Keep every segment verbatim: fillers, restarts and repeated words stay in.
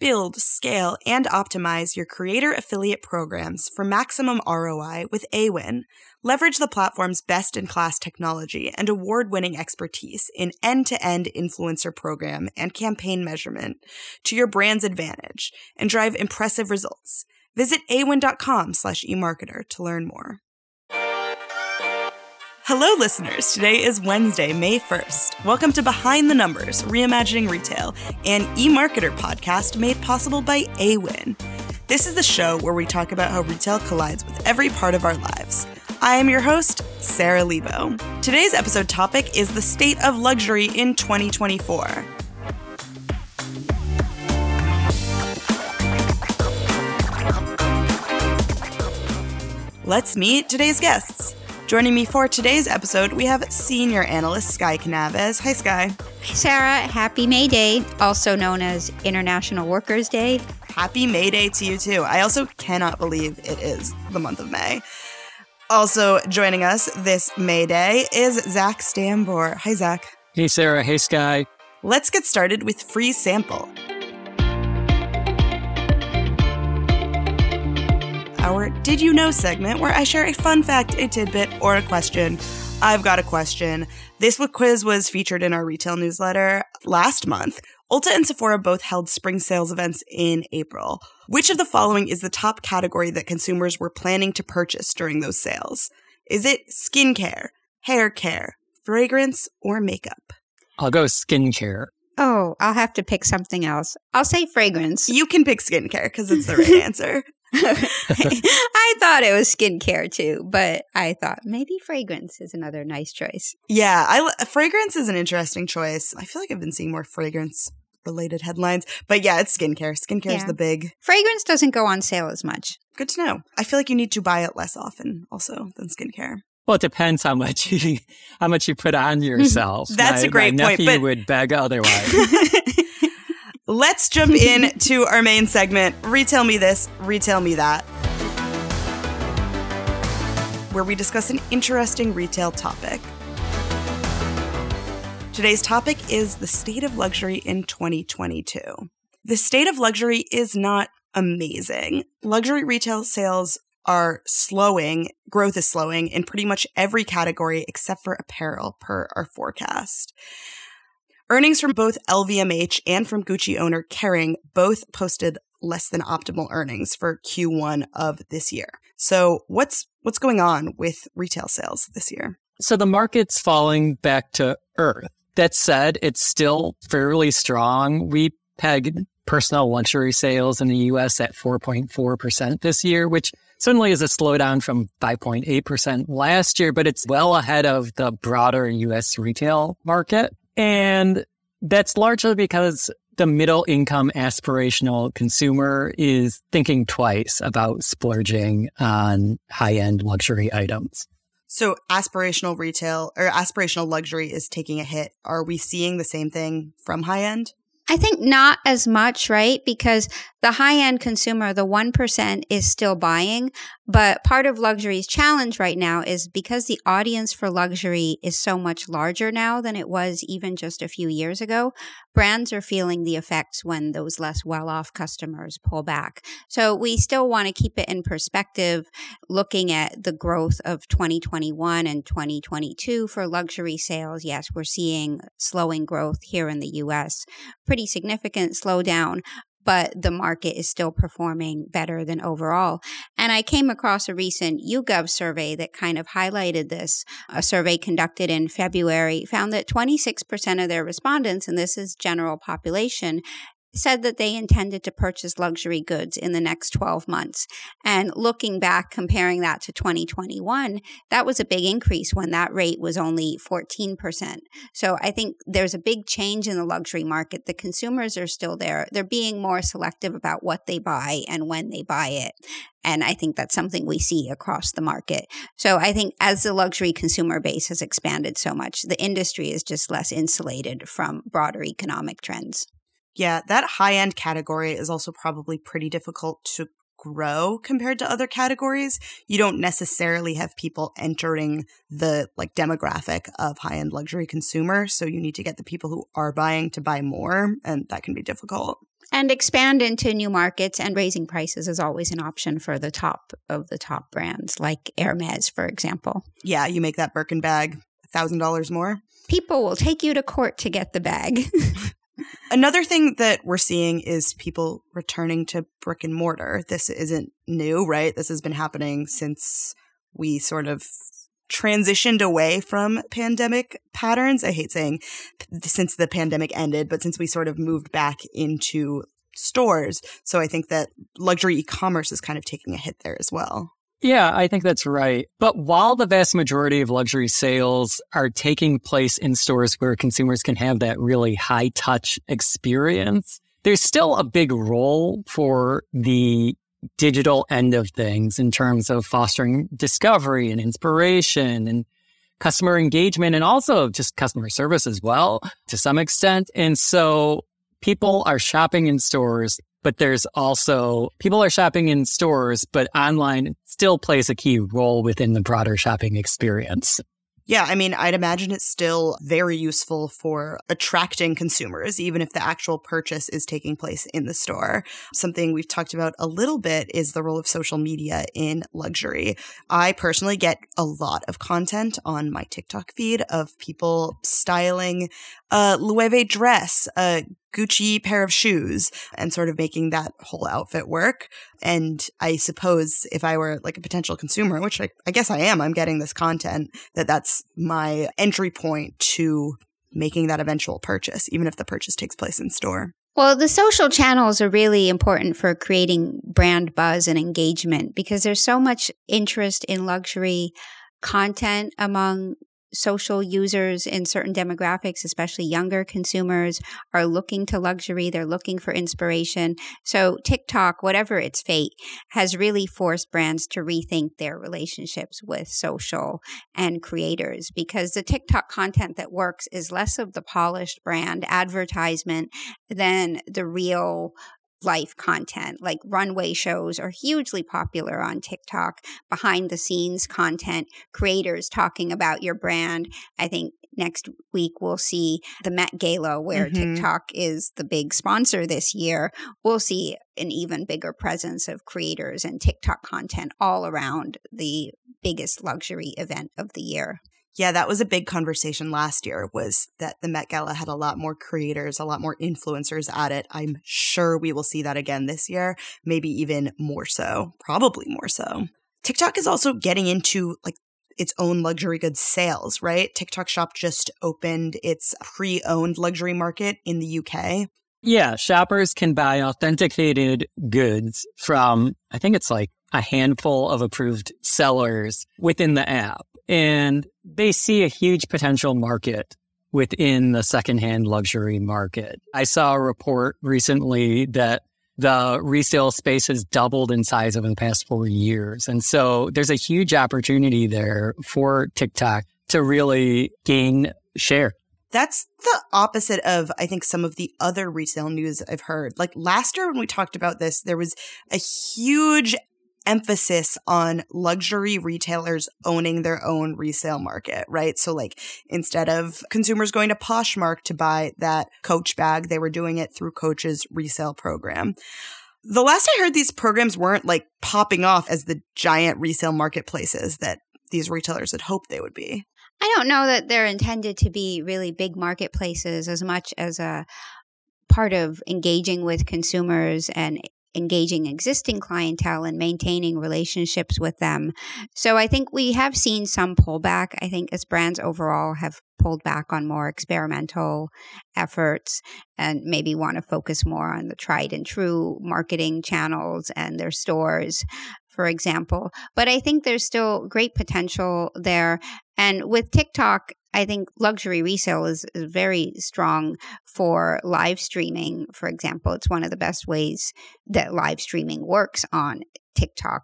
build, scale, and optimize your creator affiliate programs for maximum R O I with Awin. Leverage the platform's best-in-class technology and award-winning expertise in end-to-end influencer program and campaign measurement to your brand's advantage and drive impressive results. Visit awin.com slash emarketer to learn more. Hello, listeners. Today is Wednesday, May first. Welcome to Behind the Numbers, Reimagining Retail, an eMarketer podcast made possible by Awin. This is the show where we talk about how retail collides with every part of our lives. I am your host, Sarah Lebo. Today's episode topic is the state of luxury in twenty twenty-four. Let's meet today's guests. Joining me for today's episode, we have senior analyst Sky Canaves. Hi, Sky. Hi, Sarah. Happy May Day, also known as International Workers' Day. Happy May Day to you, too. I also cannot believe it is the month of May. Also joining us this May Day is Zach Stambor. Hi, Zach. Hey, Sarah. Hey, Sky. Let's get started with Free Sample. Our Did You Know segment, where I share a fun fact, a tidbit, or a question. I've got a question. This quiz was featured in our retail newsletter last month. Ulta and Sephora both held spring sales events in April. Which of the following is the top category that consumers were planning to purchase during those sales? Is it skincare, hair care, fragrance, or makeup? I'll go skincare. Oh, I'll have to pick something else. I'll say fragrance. You can pick skincare because it's the right answer. I thought it was skincare too, but I thought maybe fragrance is another nice choice. Yeah, I, fragrance is an interesting choice. I feel like I've been seeing more fragrance-related headlines. But yeah, it's skincare. Skincare is Yeah. the big... Fragrance doesn't go on sale as much. Good to know. I feel like you need to buy it less often also than skincare. Well, it depends how much you, how much you put on yourself. That's my, a great my point. nephew But would beg otherwise. Let's jump in to our main segment, Retail Me This, Retail Me That, where we discuss an interesting retail topic. Today's topic is the state of luxury in twenty twenty-two. The state of luxury is not amazing. Luxury retail sales are slowing, growth is slowing in pretty much every category except for apparel per our forecast. Earnings from both L V M H and from Gucci owner Kering both posted less than optimal earnings for Q one of this year. So what's what's going on with retail sales this year? So the market's falling back to earth. That said, it's still fairly strong. We pegged personal luxury sales in the U S at four point four percent this year, which certainly is a slowdown from five point eight percent last year, but it's well ahead of the broader U S retail market. And that's largely because the middle income aspirational consumer is thinking twice about splurging on high-end luxury items. So aspirational retail or aspirational luxury is taking a hit. Are we seeing the same thing from high end? I think not as much, right? Because the high-end consumer, the one percent, is still buying. But part of luxury's challenge right now is because the audience for luxury is so much larger now than it was even just a few years ago, brands are feeling the effects when those less well-off customers pull back. So we still want to keep it in perspective, looking at the growth of twenty twenty-one and twenty twenty-two for luxury sales. Yes, we're seeing slowing growth here in the U S, pretty significant slowdown, but the market is still performing better than overall. And I came across a recent YouGov survey that kind of highlighted this. A survey conducted in February found that twenty-six percent of their respondents, and this is general population, said that they intended to purchase luxury goods in the next twelve months. And looking back, comparing that to twenty twenty-one, that was a big increase when that rate was only fourteen percent. So I think there's a big change in the luxury market. The consumers are still there. They're being more selective about what they buy and when they buy it. And I think that's something we see across the market. So I think as the luxury consumer base has expanded so much, the industry is just less insulated from broader economic trends. Yeah, that high-end category is also probably pretty difficult to grow compared to other categories. You don't necessarily have people entering the like demographic of high-end luxury consumer. So you need to get the people who are buying to buy more, and that can be difficult. And expand into new markets, and raising prices is always an option for the top of the top brands like Hermes, for example. Yeah, you make that Birkin bag one thousand dollars more. People will take you to court to get the bag. Another thing that we're seeing is people returning to brick and mortar. This isn't new, right? This has been happening since we sort of transitioned away from pandemic patterns. I hate saying since the pandemic ended, but since we sort of moved back into stores. So I think that luxury e-commerce is kind of taking a hit there as well. Yeah, I think that's right. But while the vast majority of luxury sales are taking place in stores where consumers can have that really high touch experience, there's still a big role for the digital end of things in terms of fostering discovery and inspiration and customer engagement, and also just customer service as well to some extent. And so people are shopping in stores, but there's also people are shopping in stores, but online still plays a key role within the broader shopping experience. Yeah, I mean, I'd imagine it's still very useful for attracting consumers, even if the actual purchase is taking place in the store. Something we've talked about a little bit is the role of social media in luxury. I personally get a lot of content on my TikTok feed of people styling a Loewe dress, a Gucci pair of shoes, and sort of making that whole outfit work. And I suppose if I were like a potential consumer, which I, I guess I am, I'm getting this content, that that's my entry point to making that eventual purchase, even if the purchase takes place in store. Well, the social channels are really important for creating brand buzz and engagement because there's so much interest in luxury content among social users in certain demographics, especially younger consumers, are looking to luxury. They're looking for inspiration. So TikTok, whatever its fate, has really forced brands to rethink their relationships with social and creators, because the TikTok content that works is less of the polished brand advertisement than the real life content. Like runway shows are hugely popular on TikTok, behind the scenes content, creators talking about your brand. I think next week we'll see the Met Gala, where mm-hmm. TikTok is the big sponsor this year. We'll see an even bigger presence of creators and TikTok content all around the biggest luxury event of the year. Yeah, that was a big conversation last year, was that the Met Gala had a lot more creators, a lot more influencers at it. I'm sure we will see that again this year, maybe even more so, probably more so. TikTok is also getting into like its own luxury goods sales, right? TikTok Shop just opened its pre-owned luxury market in the U K. Yeah, shoppers can buy authenticated goods from, I think it's like a handful of approved sellers within the app. And they see a huge potential market within the secondhand luxury market. I saw a report recently that the resale space has doubled in size over the past four years. And so there's a huge opportunity there for TikTok to really gain share. That's the opposite of, I think, some of the other resale news I've heard. Like last year when we talked about this, there was a huge emphasis on luxury retailers owning their own resale market, right? So like instead of consumers going to Poshmark to buy that Coach bag, they were doing it through Coach's resale program. The last I heard, these programs weren't like popping off as the giant resale marketplaces that these retailers had hoped they would be. I don't know that they're intended to be really big marketplaces as much as a part of engaging with consumers and engaging existing clientele and maintaining relationships with them. So I think we have seen some pullback. I think as brands overall have pulled back on more experimental efforts and maybe want to focus more on the tried and true marketing channels and their stores, for example. But I think there's still great potential there. And with TikTok, I think luxury resale is, is very strong for live streaming, for example. It's one of the best ways that live streaming works on TikTok.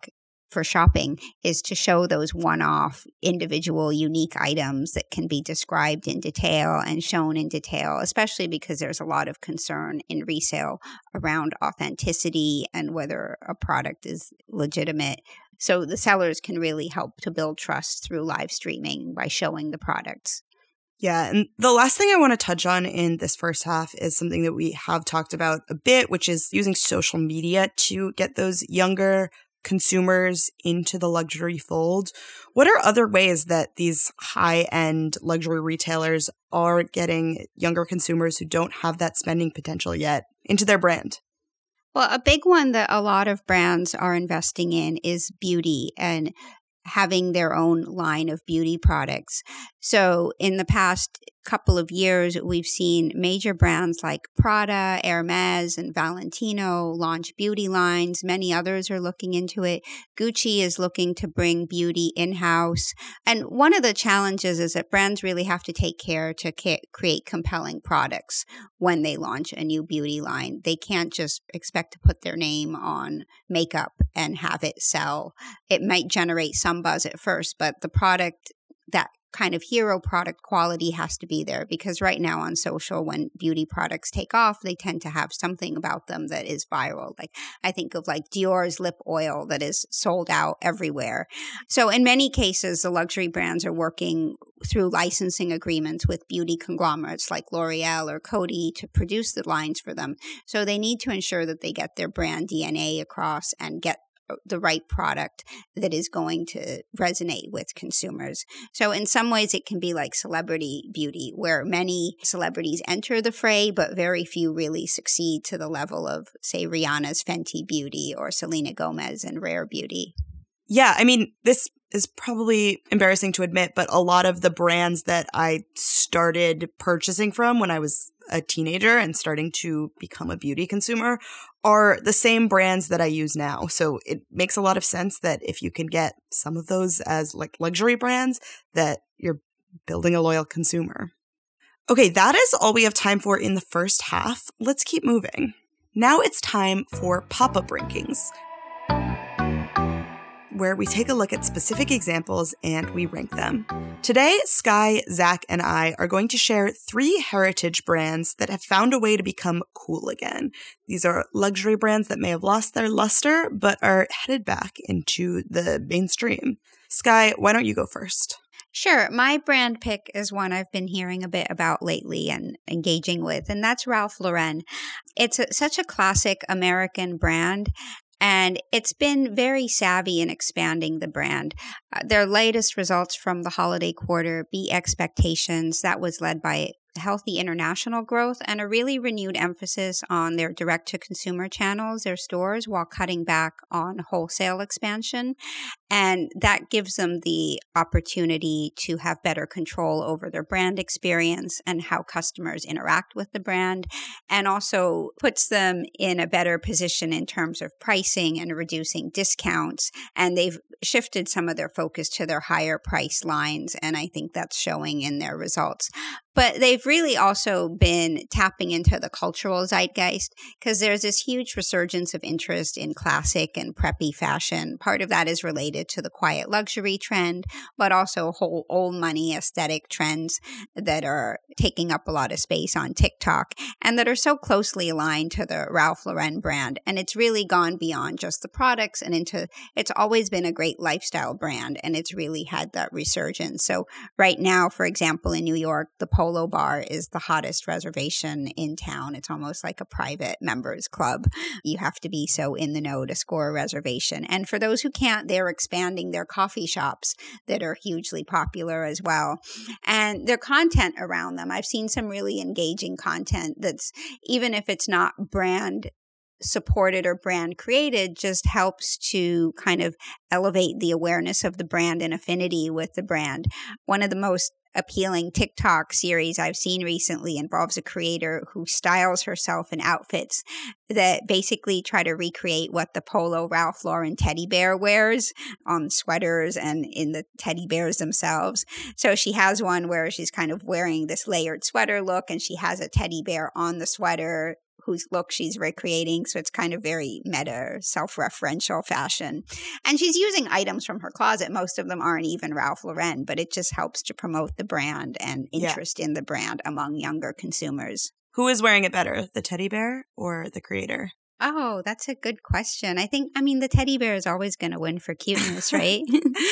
for shopping is to show those one-off, individual, unique items that can be described in detail and shown in detail, especially because there's a lot of concern in resale around authenticity and whether a product is legitimate. So the sellers can really help to build trust through live streaming by showing the products. Yeah, and the last thing I want to touch on in this first half is something that we have talked about a bit, which is using social media to get those younger consumers into the luxury fold. What are other ways that these high-end luxury retailers are getting younger consumers who don't have that spending potential yet into their brand? Well, a big one that a lot of brands are investing in is beauty and having their own line of beauty products. So in the past couple of years, we've seen major brands like Prada, Hermes, and Valentino launch beauty lines. Many others are looking into it. Gucci is looking to bring beauty in-house. And one of the challenges is that brands really have to take care to ca- create compelling products when they launch a new beauty line. They can't just expect to put their name on makeup and have it sell. It might generate some buzz at first, but the product, that kind of hero product quality has to be there, because right now on social, when beauty products take off, they tend to have something about them that is viral. Like I think of like Dior's lip oil that is sold out everywhere. So in many cases, the luxury brands are working through licensing agreements with beauty conglomerates like L'Oreal or Coty to produce the lines for them. So they need to ensure that they get their brand D N A across and get the right product that is going to resonate with consumers. So in some ways, it can be like celebrity beauty, where many celebrities enter the fray, but very few really succeed to the level of, say, Rihanna's Fenty Beauty or Selena Gomez and Rare Beauty. Yeah, I mean, this is probably embarrassing to admit, but a lot of the brands that I started purchasing from when I was a teenager and starting to become a beauty consumer are the same brands that I use now. So it makes a lot of sense that if you can get some of those as like luxury brands, that you're building a loyal consumer. Okay, that is all we have time for in the first half. Let's keep moving. Now it's time for pop-up rankings, where we take a look at specific examples and we rank them. Today, Sky, Zach, and I are going to share three heritage brands that have found a way to become cool again. These are luxury brands that may have lost their luster, but are headed back into the mainstream. Sky, why don't you go first? Sure. My brand pick is one I've been hearing a bit about lately and engaging with, and that's Ralph Lauren. It's a, such a classic American brand, and it's been very savvy in expanding the brand. Uh, their latest results from the holiday quarter beat expectations. That was led by healthy international growth and a really renewed emphasis on their direct-to-consumer channels, their stores, while cutting back on wholesale expansion. And that gives them the opportunity to have better control over their brand experience and how customers interact with the brand, and also puts them in a better position in terms of pricing and reducing discounts. And they've shifted some of their focus to their higher price lines, and I think that's showing in their results. But they've really also been tapping into the cultural zeitgeist, because there's this huge resurgence of interest in classic and preppy fashion. Part of that is related to the quiet luxury trend, but also whole old money aesthetic trends that are taking up a lot of space on TikTok and that are so closely aligned to the Ralph Lauren brand. And it's really gone beyond just the products and into, it's always been a great lifestyle brand, and it's really had that resurgence. So right now, for example, in New York, the Polo Bar is the hottest reservation in town. It's almost like a private members club. You have to be so in the know to score a reservation. And for those who can't, they're expanding their coffee shops that are hugely popular as well. And their content around them, I've seen some really engaging content that's, even if it's not brand supported or brand created, just helps to kind of elevate the awareness of the brand and affinity with the brand. One of the most appealing TikTok series I've seen recently involves a creator who styles herself in outfits that basically try to recreate what the Polo Ralph Lauren teddy bear wears on sweaters and in the teddy bears themselves. So she has one where she's kind of wearing this layered sweater look, and she has a teddy bear on the sweater whose look she's recreating. So it's kind of very meta, self-referential fashion. And she's using items from her closet. Most of them aren't even Ralph Lauren, but it just helps to promote the brand and interest yeah. in the brand among younger consumers. Who is wearing it better, the teddy bear or the creator? Oh, that's a good question. I think, I mean, the teddy bear is always going to win for cuteness, right?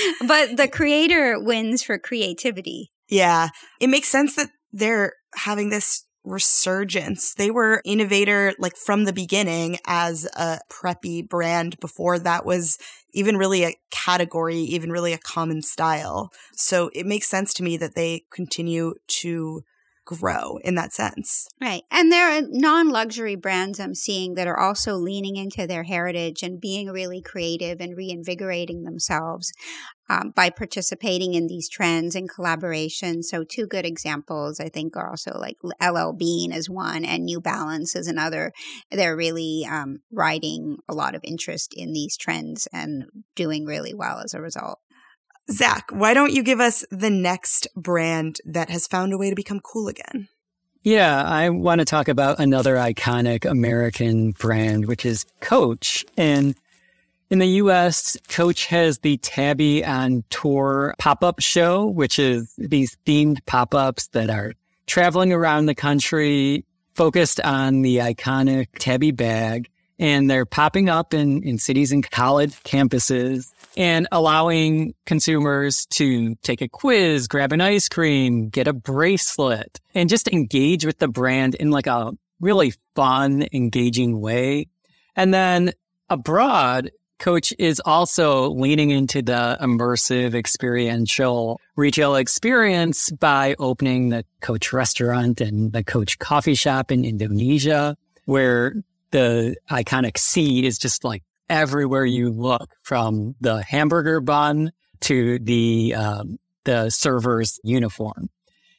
But the creator wins for creativity. Yeah. It makes sense that they're having this resurgence. They were innovator like from the beginning as a preppy brand before that was even really a category, even really a common style. So it makes sense to me that they continue to grow in that sense. Right. And there are non-luxury brands I'm seeing that are also leaning into their heritage and being really creative and reinvigorating themselves um, by participating in these trends and collaboration. So two good examples, I think, are also like L L Bean is one and New Balance is another. They're really um, riding a lot of interest in these trends and doing really well as a result. Zach, why don't you give us the next brand that has found a way to become cool again? Yeah, I want to talk about another iconic American brand, which is Coach. And in the U S, Coach has the Tabby on Tour pop-up show, which is these themed pop-ups that are traveling around the country, focused on the iconic Tabby bag. And they're popping up in, in cities and college campuses and allowing consumers to take a quiz, grab an ice cream, get a bracelet, and just engage with the brand in like a really fun, engaging way. And then abroad, Coach is also leaning into the immersive, experiential retail experience by opening the Coach restaurant and the Coach coffee shop in Indonesia, where the iconic C is just like everywhere you look, from the hamburger bun to the um, the server's uniform.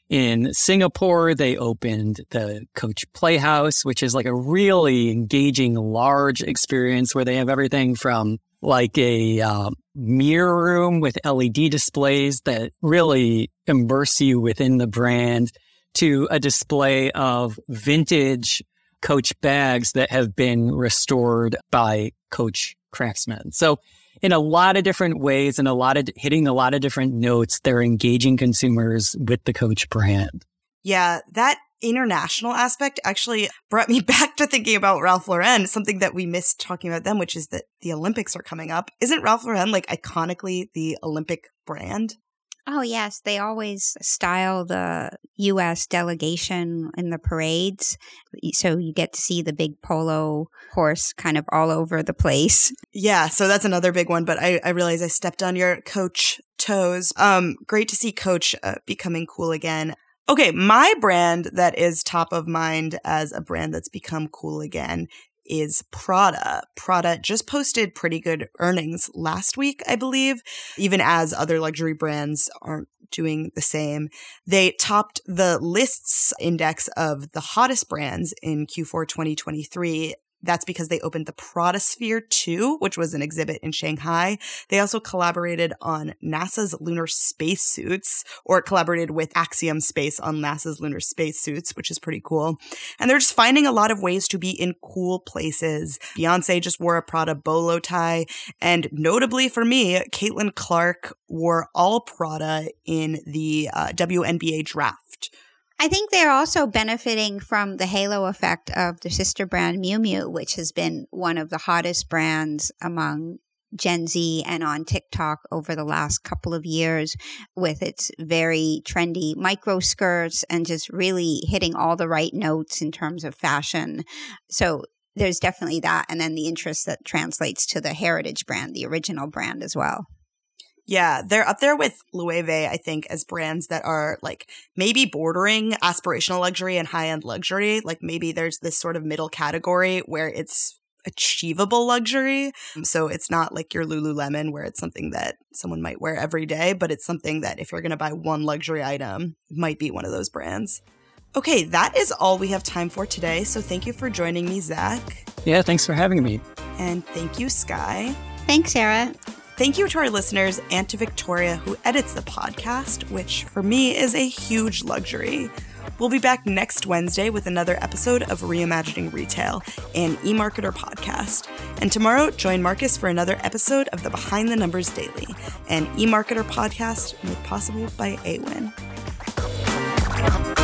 In Singapore, they opened the Coach Playhouse, which is like a really engaging, large experience where they have everything from like a uh, mirror room with L E D displays that really immerse you within the brand to a display of vintage Coach bags that have been restored by Coach craftsmen. So in a lot of different ways and a lot of hitting a lot of different notes, they're engaging consumers with the Coach brand. Yeah, that international aspect actually brought me back to thinking about Ralph Lauren, something that we missed talking about them, which is that the Olympics are coming up. Isn't Ralph Lauren like iconically the Olympic brand? Oh, yes. They always style the U S delegation in the parades. So you get to see the big polo horse kind of all over the place. Yeah. So that's another big one. But I, I realize I stepped on your Coach toes. Um, great to see Coach uh, becoming cool again. Okay. My brand that is top of mind as a brand that's become cool again is Prada. Prada just posted pretty good earnings last week, I believe, even as other luxury brands aren't doing the same. They topped the lists index of the hottest brands in Q four twenty twenty-three. That's because they opened the Prada Sphere two, which was an exhibit in Shanghai. They also collaborated on NASA's lunar spacesuits, or collaborated with Axiom Space on NASA's lunar spacesuits, which is pretty cool. And they're just finding a lot of ways to be in cool places. Beyonce just wore a Prada bolo tie. And notably for me, Caitlin Clark wore all Prada in the uh, W N B A draft. I think they're also benefiting from the halo effect of the sister brand Miu Miu, which has been one of the hottest brands among Gen Z and on TikTok over the last couple of years, with its very trendy micro skirts and just really hitting all the right notes in terms of fashion. So there's definitely that. And then the interest that translates to the heritage brand, the original brand as well. Yeah, they're up there with Loewe, I think, as brands that are like maybe bordering aspirational luxury and high-end luxury. Like maybe there's this sort of middle category where it's achievable luxury. So it's not like your Lululemon where it's something that someone might wear every day, but it's something that if you're going to buy one luxury item, it might be one of those brands. Okay, that is all we have time for today. So thank you for joining me, Zach. Yeah, thanks for having me. And thank you, Sky. Thanks, Sarah. Thank you to our listeners and to Victoria, who edits the podcast, which for me is a huge luxury. We'll be back next Wednesday with another episode of Reimagining Retail, an eMarketer podcast. And tomorrow, join Marcus for another episode of the Behind the Numbers Daily, an eMarketer podcast made possible by A W I N.